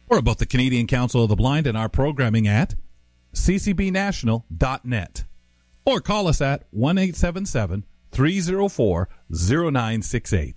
Or about the Canadian Council of the Blind and our programming at ccbnational.net. Or call us at 1-877-304-0968.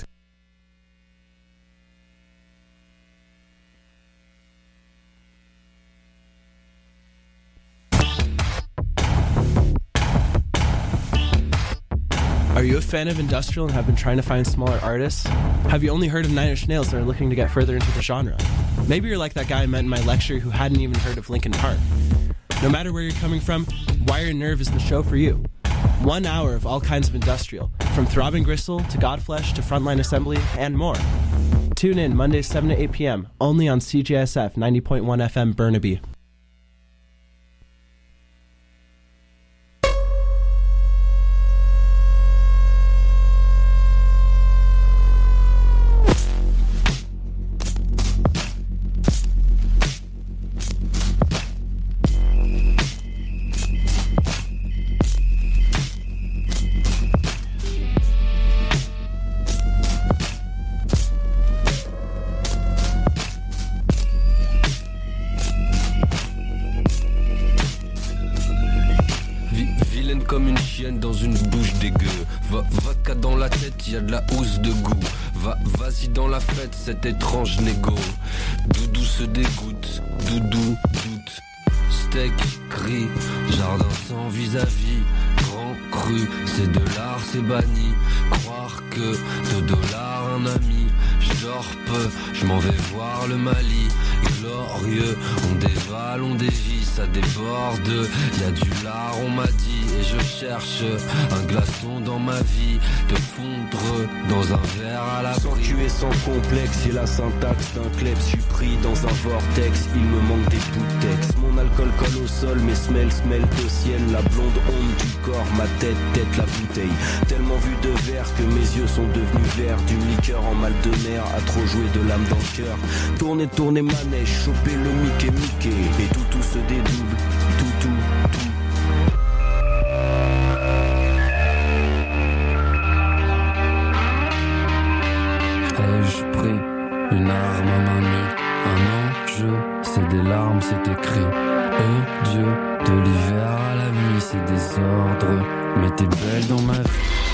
Are you a fan of industrial and have been trying to find smaller artists? Have you only heard of Nine Inch Nails and are looking to get further into the genre? Maybe you're like that guy I met in my lecture who hadn't even heard of Linkin Park. No matter where you're coming from, Wire and Nerve is the show for you. 1 hour of all kinds of industrial, from Throbbing Gristle to Godflesh to Frontline Assembly and more. Tune in Mondays 7 to 8 p.m. only on CJSF 90.1 FM Burnaby. Dans une bouche dégueu, va dans la tête, y a de la housse de goût. Vas-y dans la fête, cet étrange négo. Doudou se dégoûte, doudou doute. Steak, cri, jardin sans vis-à-vis. Grand cru, c'est de l'art, c'est banni. Croire que $2 un ami. J'dors peu, j'm'en vais voir le Mali. Glorieux, on dévale, on dévie, ça déborde. Y'a du lard, on m'a dit. Et je cherche un glaçon dans ma vie. De fondre dans un verre à la sans cul et sans complexe, j'ai la syntaxe d'un klebs. J'suis pris dans un vortex, il me manque des boutex. Mon alcool colle au sol, mes smell au ciel. La blonde onde du corps, ma tête la bouteille. Tellement vu de verre que mes yeux sont devenus verts. D'une liqueur en mal de mer, à trop jouer de l'âme dans le cœur. Tourner manège, choper le Mickey. Et tout se dédouble, tout. Ai-je pris une arme à main nue? Un enjeu, c'est des larmes, c'est écrit. Oh Dieu, de l'hiver à la nuit, c'est désordre. Mais t'es belle dans ma vie.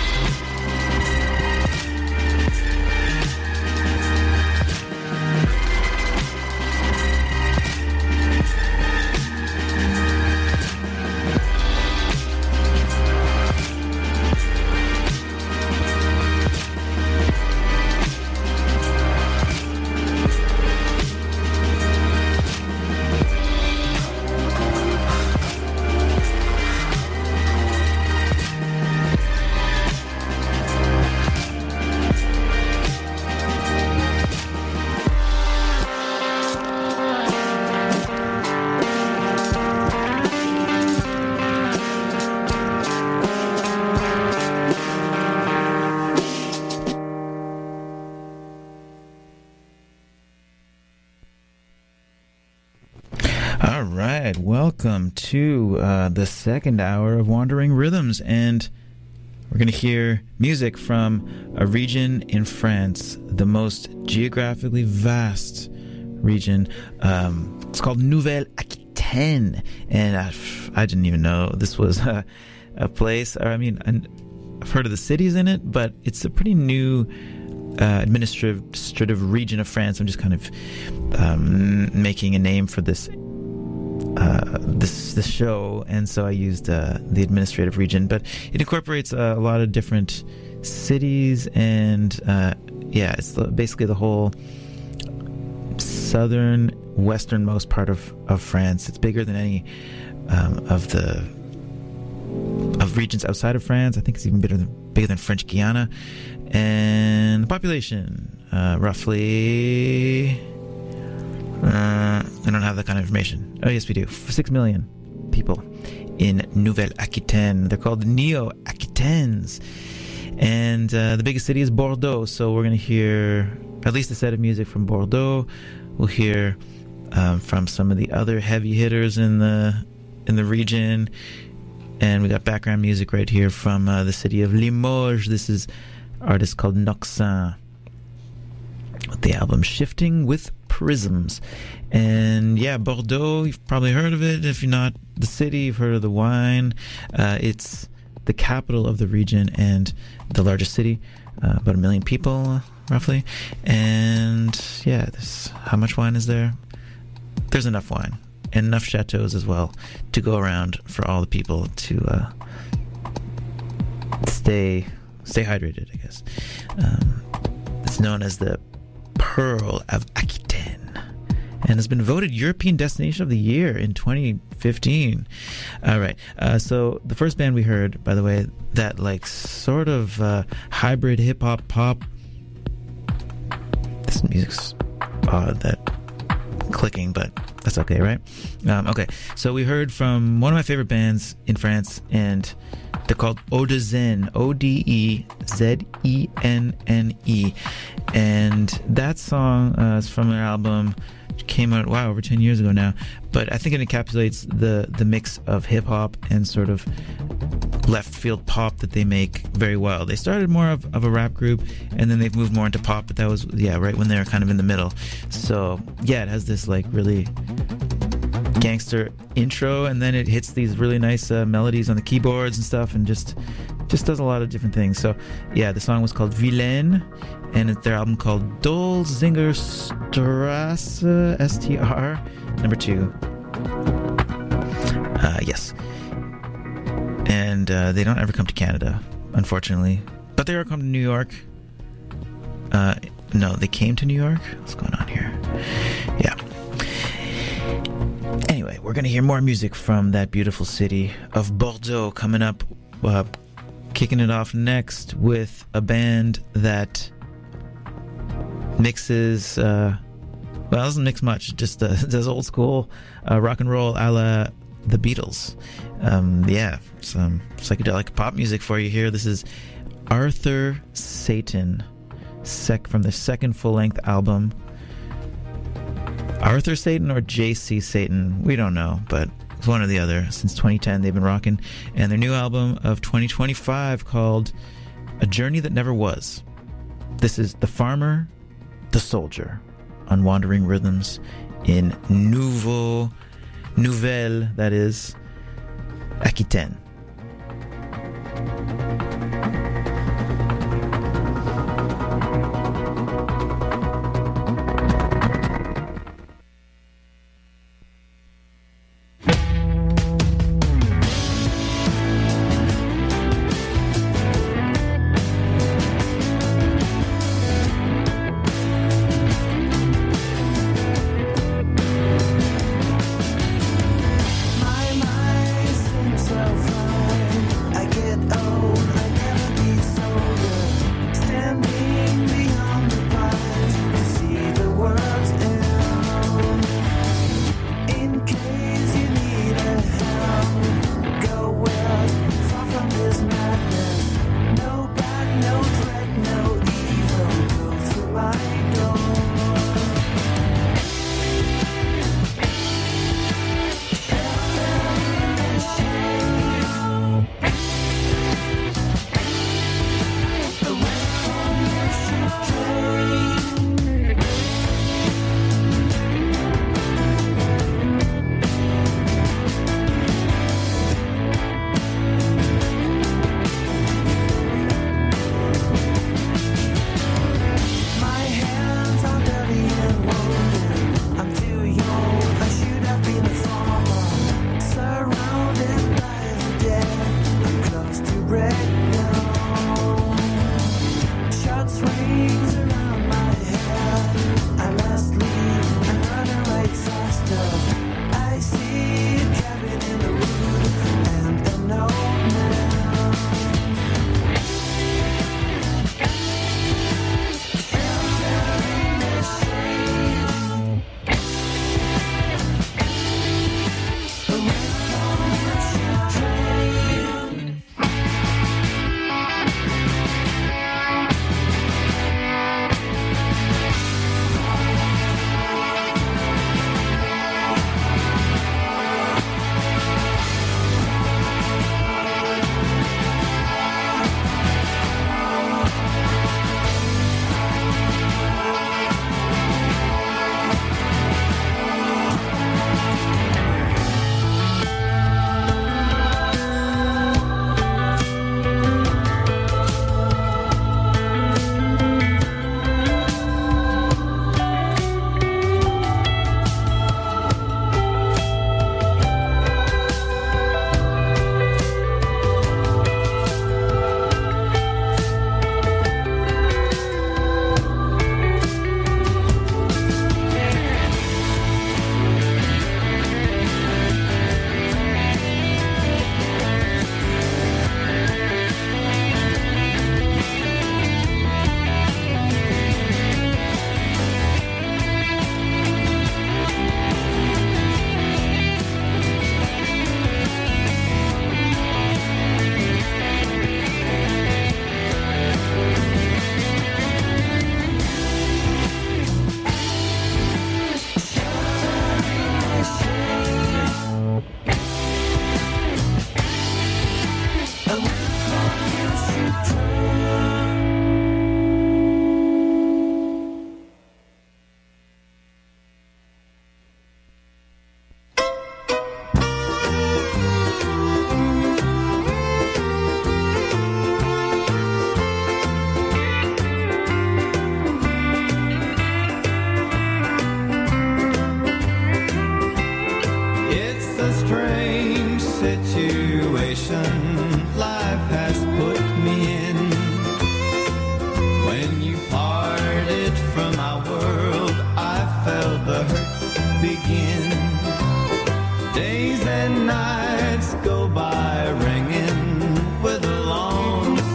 Welcome to the second hour of Wandering Rhythms, and we're going to hear music from a region in France, the most geographically vast region. It's called Nouvelle-Aquitaine, and I didn't even know this was a place. Or, I mean, I've heard of the cities in it, but it's a pretty new administrative region of France. I'm just kind of making a name for this show, and so I used the administrative region, but it incorporates a lot of different cities, and it's basically the whole southern westernmost part of France. It's bigger than any of regions outside of France. I think it's even bigger than French Guiana, and the population roughly. I don't have that kind of information. Oh, yes, we do. 6 million people in Nouvelle-Aquitaine. They're called Neo-Aquitaines. And the biggest city is Bordeaux. So we're going to hear at least a set of music from Bordeaux. We'll hear from some of the other heavy hitters in the region. And we got background music right here from the city of Limoges. This is an artist called Noxin. the album Shifting with Prisms. And yeah, Bordeaux, you've probably heard of it. If you're not the city, you've heard of the wine. It's the capital of the region and the largest city, about 1 million people roughly. And yeah, how much wine is there? There's enough wine and enough chateaus as well to go around for all the people to stay hydrated, I guess. It's known as the Pearl of Aquitaine and has been voted European Destination of the Year in 2015. All right. So the first band we heard, by the way, that like sort of hybrid hip-hop pop. This music's odd, that clicking, but that's okay, right? Okay. So we heard from one of my favorite bands in France, and they're called Odezenne, Odezenne. And that song is from their album, which came out, over 10 years ago now. But I think it encapsulates the mix of hip-hop and sort of left field pop that they make very well. They started more of a rap group, and then they've moved more into pop, but that was, right when they were kind of in the middle. So, it has this like really gangster intro, and then it hits these really nice melodies on the keyboards and stuff, and just does a lot of different things. So the song was called Vilaine, and it's their album called Dolzingerstrasse, STR #2. Yes. And they don't ever come to Canada, unfortunately, but they are come to New York. No, they came to New York. What's going on here? Yeah. Anyway, we're going to hear more music from that beautiful city of Bordeaux coming up. Kicking it off next with a band that mixes, doesn't mix much, just does old school rock and roll a la the Beatles. Some psychedelic pop music for you here. This is Arthur Satan, from the second full-length album. Arthur Satan or J.C. Satan, we don't know, but it's one or the other. Since 2010, they've been rocking. And their new album of 2025 called A Journey That Never Was. This is The Farmer, The Soldier on Wandering Rhythms in Nouvelle, that is, Aquitaine.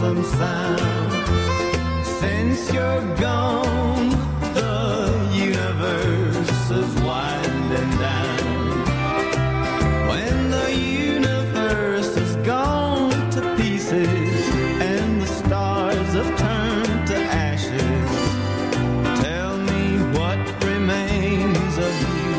lonesome sound. Since you're gone, the universe is winding down. When the universe has gone to pieces and the stars have turned to ashes, tell me what remains of you.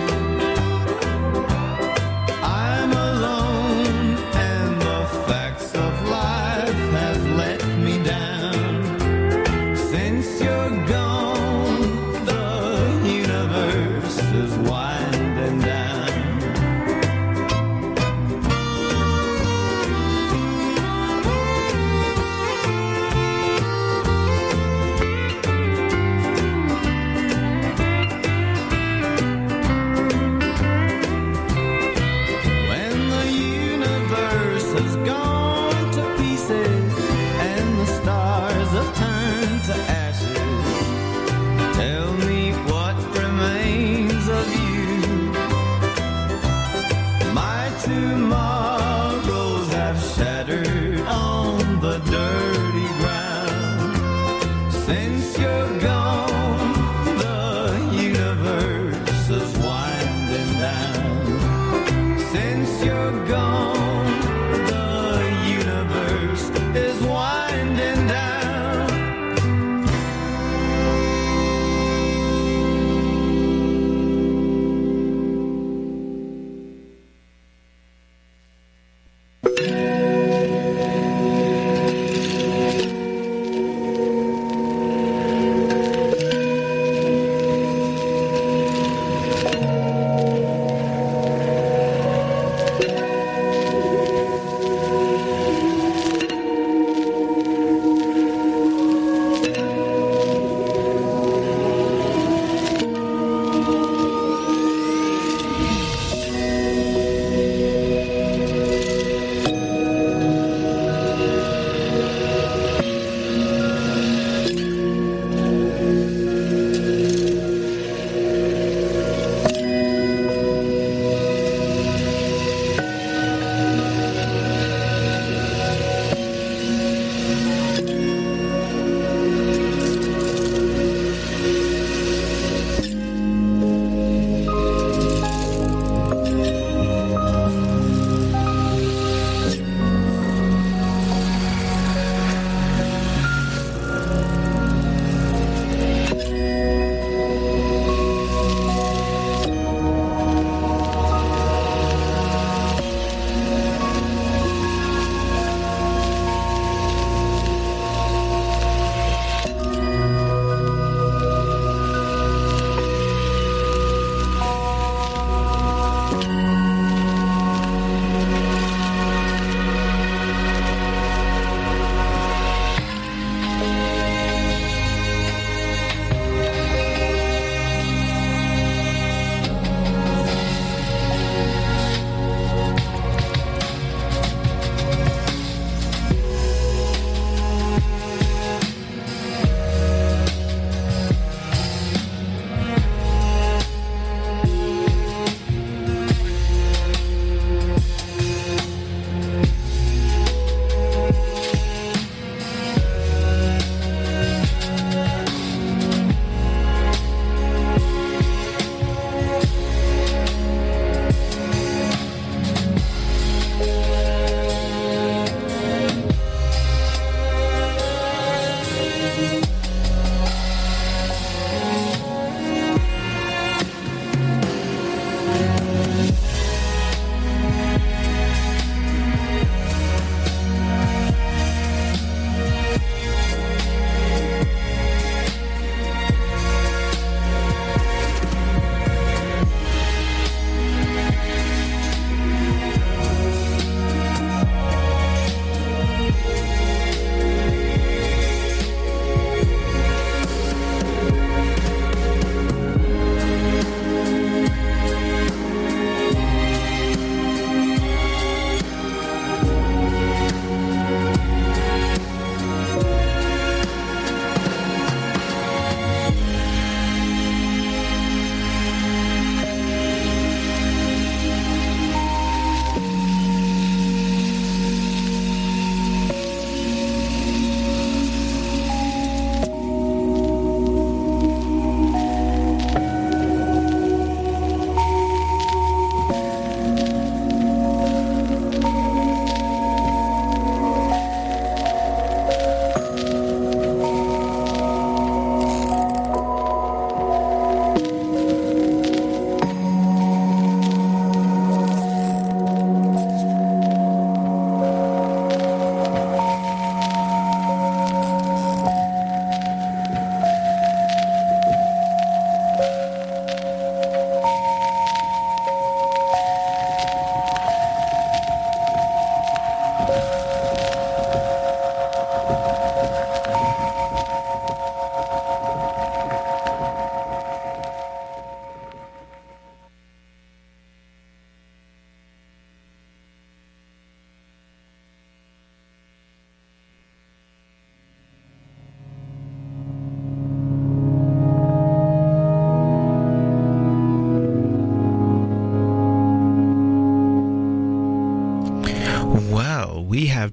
I'm alone and the facts of life have let me down. Since you're gone, the universe is winding down. When the universe has gone to pieces and the stars have turned to ashes, tell me what remains of you. My tomorrows have shattered on the dirty ground. Since you're gone, the universe is winding down. Since you're gone, the universe is winding down.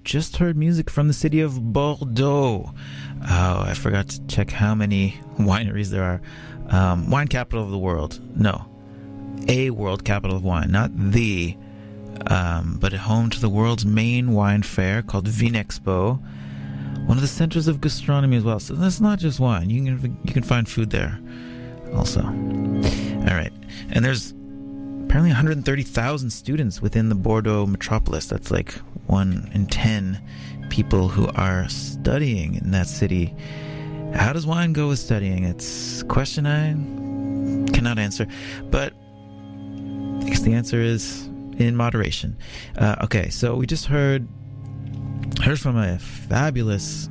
just heard music from the city of Bordeaux. Oh, I forgot to check how many wineries there are. Wine capital of the world. No. A world capital of wine. Not the, but home to the world's main wine fair called Vinexpo. One of the centers of gastronomy as well. So that's not just wine. You can find food there also. All right. And there's apparently 130,000 students within the Bordeaux metropolis. That's like 1 in 10 people who are studying in that city. How does wine go with studying? It's a question I cannot answer. But I guess the answer is in moderation. Okay, so we just heard from a fabulous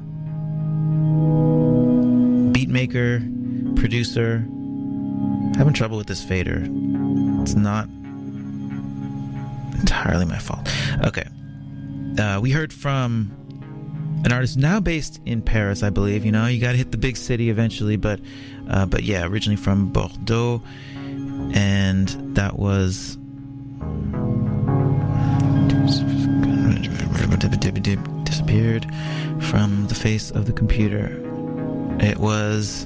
beat maker, producer. Having trouble with this fader. It's not entirely my fault. Okay. We heard from an artist now based in Paris, I believe. You know, you got to hit the big city eventually, but yeah, originally from Bordeaux, and that was disappeared from the face of the computer. It was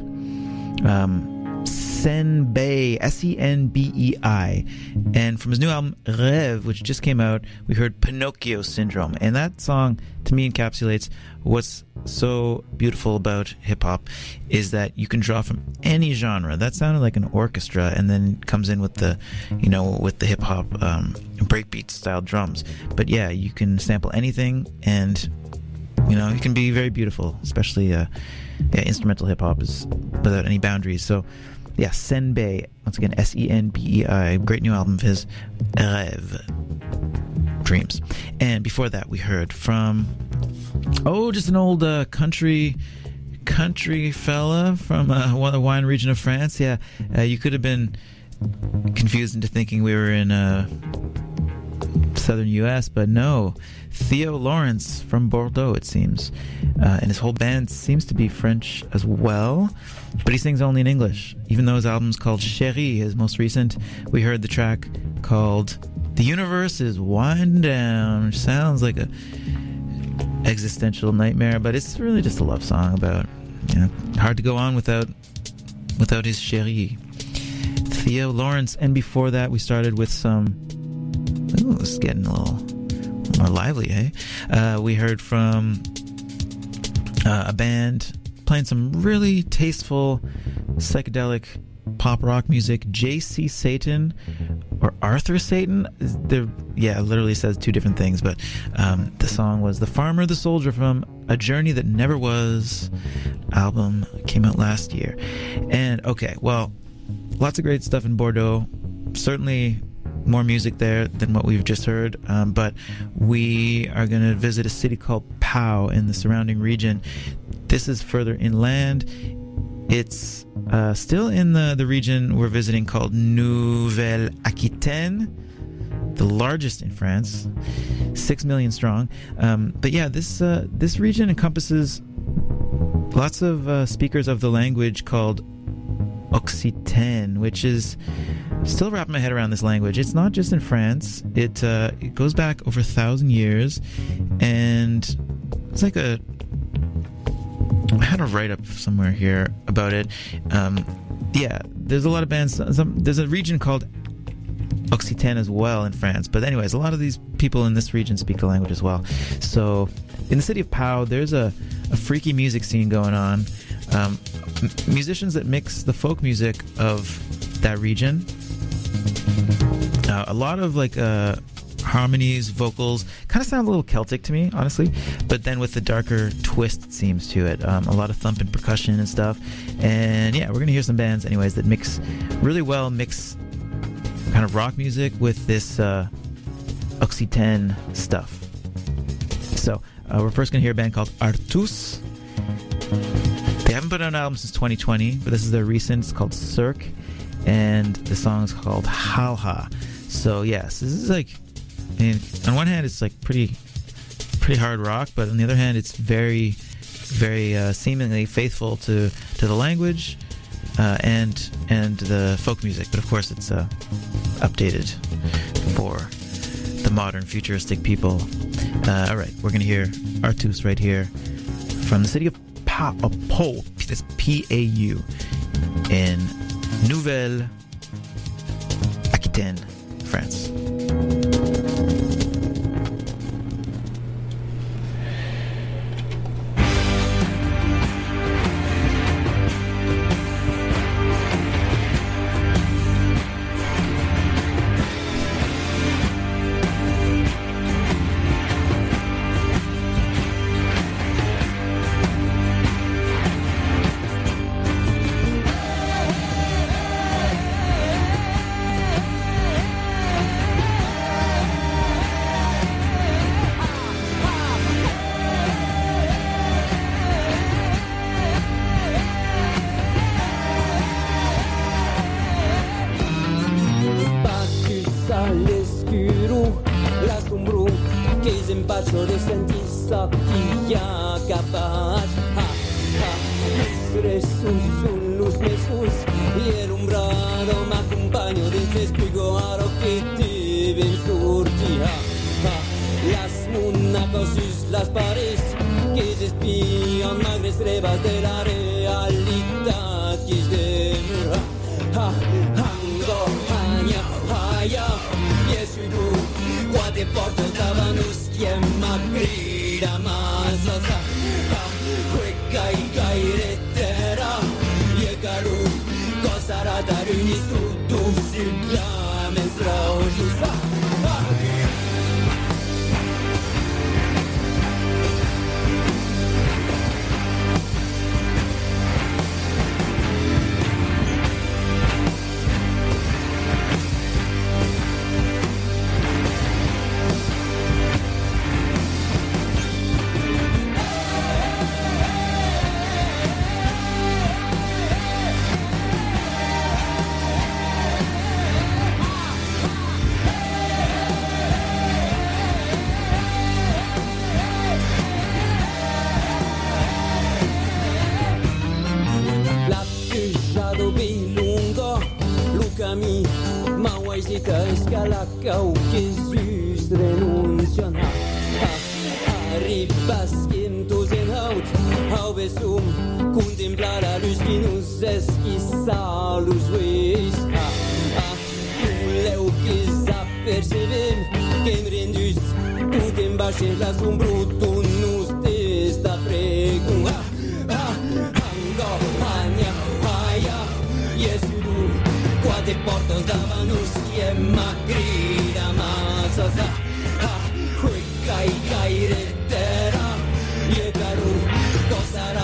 Senbei, Senbei, and from his new album Rêve, which just came out, we heard Pinocchio Syndrome, and that song to me encapsulates what's so beautiful about hip-hop is that you can draw from any genre. That sounded like an orchestra, and then comes in with the, you know, with the hip-hop breakbeat style drums. But yeah, you can sample anything, and you know, it can be very beautiful, especially instrumental hip-hop is without any boundaries. So yeah, Senbei, once again, Senbei, great new album of his, Rêve, Dreams. And before that, we heard from, just an old country fella from the wine region of France. Yeah, you could have been confused into thinking we were in southern U.S., but no. Theo Lawrence from Bordeaux, it seems. And his whole band seems to be French as well, but he sings only in English. Even though his album's called Chérie, his most recent, we heard the track called The Universe is Winding Down, which sounds like a existential nightmare, but it's really just a love song about, you know, hard to go on without his Chérie. Theo Lawrence. And before that, we started with some... Ooh, this is getting a little more lively, eh? We heard from a band playing some really tasteful psychedelic pop rock music. J.C. Satan or Arthur Satan. It literally says two different things, but the song was The Farmer, the Soldier from A Journey That Never Was album. Came out last year. And okay, well, lots of great stuff in Bordeaux. Certainly more music there than what we've just heard, but we are going to visit a city called Pau in the surrounding region. This is further inland. It's still in the region we're visiting called Nouvelle Aquitaine, the largest in France, 6 million strong. But yeah, this region encompasses lots of speakers of the language called Occitan, which is still wrapping my head around this language. It's not just in France. It goes back over 1,000 years, and it's like I had a write-up somewhere here about it. Yeah, there's a lot of bands. There's a region called Occitan as well in France. But anyways, a lot of these people in this region speak the language as well. So in the city of Pau, there's a freaky music scene going on. Musicians that mix the folk music of that region. A lot of like harmonies, vocals, kind of sound a little Celtic to me, honestly, but then with the darker twist, it seems, to it. A lot of thumping percussion and stuff. And yeah, we're going to hear some bands anyways that mix kind of rock music with this Occitan stuff. So we're first going to hear a band called Artus. They haven't put out an album since 2020, but this is their recent. It's called Cirque, and the song is called Halha. So yes, this is like, on one hand it's like pretty hard rock, but on the other hand it's very, very seemingly faithful to the language and the folk music. But of course it's updated for the modern futuristic people. All right, we're going to hear Artus right here from the city of Pau, that's P-A-U, in Nouvelle-Aquitaine, France. Percebem que em rendus, tu te embaixes lá sombruto